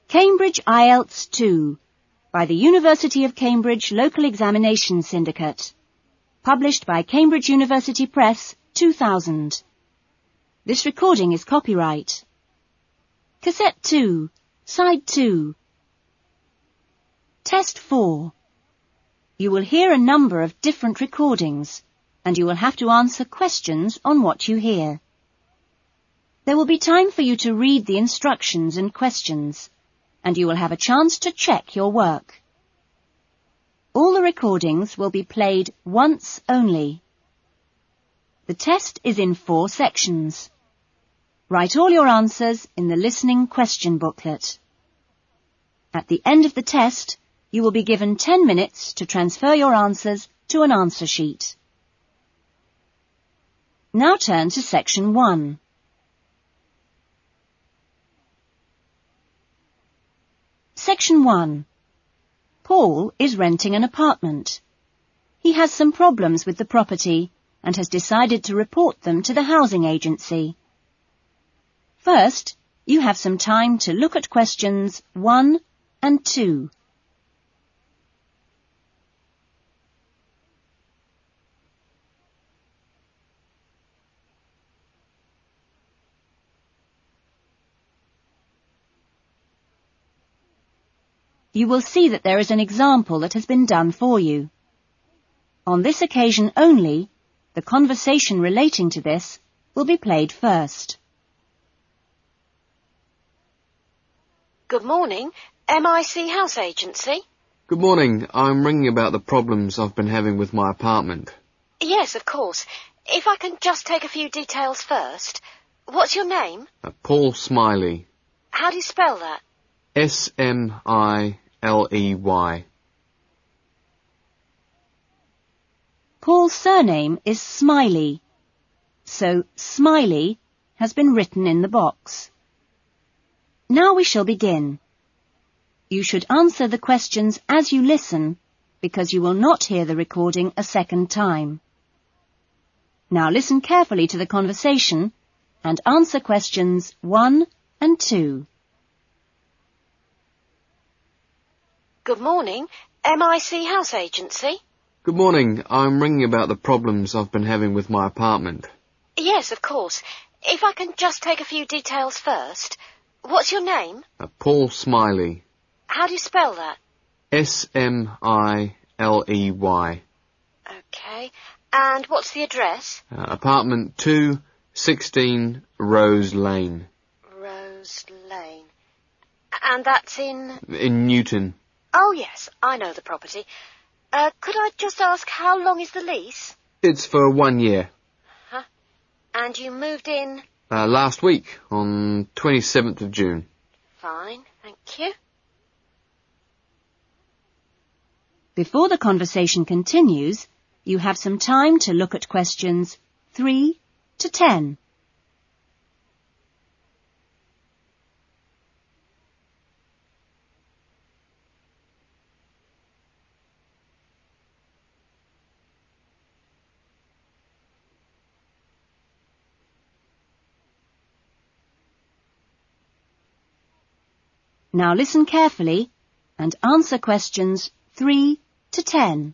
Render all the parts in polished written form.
Cambridge IELTS 2 by the University of Cambridge Local Examination Syndicate. Published by Cambridge University Press, 2000. This recording is copyright. Cassette 2, Side 2. Test 4. You will hear a number of different recordings, and you will have to answer questions on what you hear. There will be time for you to read the instructions and questions, and you will have a chance to check your work. All the recordings will be played once only. The test is in 4 sections. Write all your answers in the listening question booklet. At the end of the test, you will be given 10 minutes to transfer your answers to an answer sheet. Now turn to Section 1. Section 1. Paul is renting an apartment. He has some problems with the property and has decided to report them to the housing agency. First, you have some time to look at questions 1 and 2. You will see that there is an example that has been done for you. On this occasion only, the conversation relating to this will be played first. Good morning, MIC House Agency. Good morning. I'm ringing about the problems I've been having with my apartment. Yes, of course. If I can just take a few details first. What's your name? Paul Smiley. How do you spell that? Smiley. Paul's surname is Smiley, so Smiley has been written in the box. Now we shall begin. You should answer the questions as you listen, because you will not hear the recording a second time. Now listen carefully to the conversation and answer questions 1 and 2. Good morning, MIC House Agency. Good morning. I'm ringing about the problems I've been having with my apartment. Yes, of course. If I can just take a few details first. What's your name? Paul Smiley. How do you spell that? Smiley. Okay. And what's the address? Apartment 2, 16 Rose Lane. Rose Lane. And that's in Newton. Oh, yes, I know the property. Could I just ask how long is the lease? It's for 1 year. Huh? And you moved in? Last week, on 27th of June. Fine, thank you. Before the conversation continues, you have some time to look at questions 3 to 10. Now listen carefully and answer questions 3 to 10.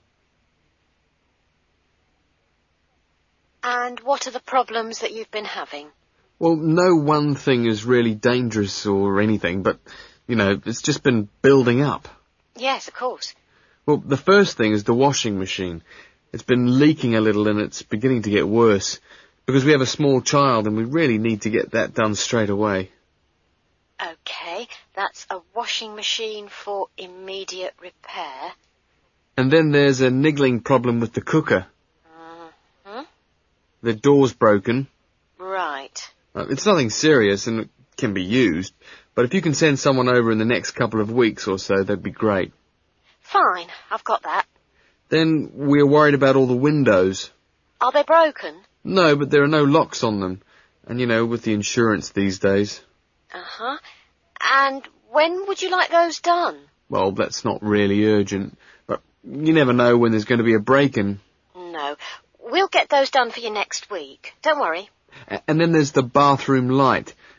And what are the problems that you've been having? Well, no one thing is really dangerous or anything, but, it's just been building up. Yes, of course. Well, the first thing is the washing machine. It's been leaking a little and it's beginning to get worse, because we have a small child and we really need to get that done straight away. Okay, that's a washing machine for immediate repair. And then there's a niggling problem with the cooker. Mm-hmm. The door's broken. Right. It's nothing serious and it can be used, but if you can send someone over in the next couple of weeks or so, that'd be great. Fine, I've got that. Then we're worried about all the windows. Are they broken? No, but there are no locks on them. And with the insurance these days. Uh-huh. And when would you like those done? Well, that's not really urgent, but you never know when there's going to be a break-in. No. We'll get those done for you next week. Don't worry. And then there's the bathroom light.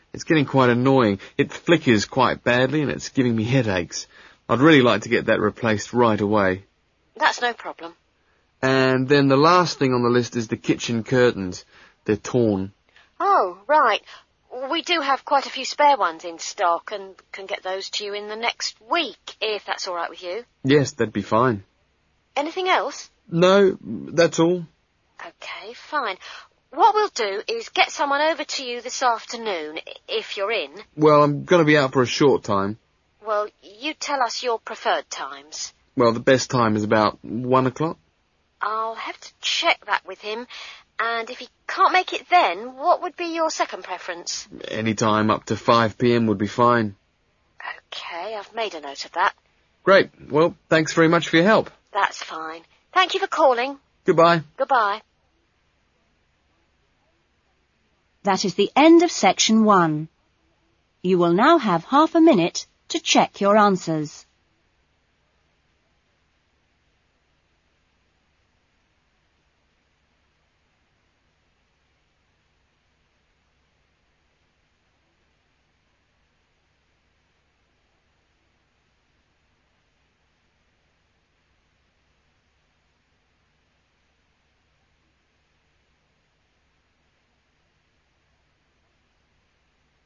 It's getting quite annoying. It flickers quite badly and it's giving me headaches. I'd really like to get that replaced right away. That's no problem. And then the last thing on the list is the kitchen curtains. They're torn. Oh, right. We do have quite a few spare ones in stock and can get those to you in the next week, if that's all right with you. Yes, that'd be fine. Anything else? No, that's all. OK, fine. What we'll do is get someone over to you this afternoon, if you're in. Well, I'm going to be out for a short time. Well, you tell us your preferred times. Well, the best time is about 1 o'clock. I'll have to check that with him. And if he can't make it then, what would be your second preference? Any time up to 5 p.m. would be fine. OK, I've made a note of that. Great. Well, thanks very much for your help. That's fine. Thank you for calling. Goodbye. Goodbye. That is the end of section 1. You will now have half a minute to check your answers.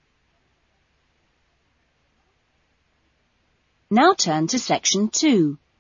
Now turn to section 2.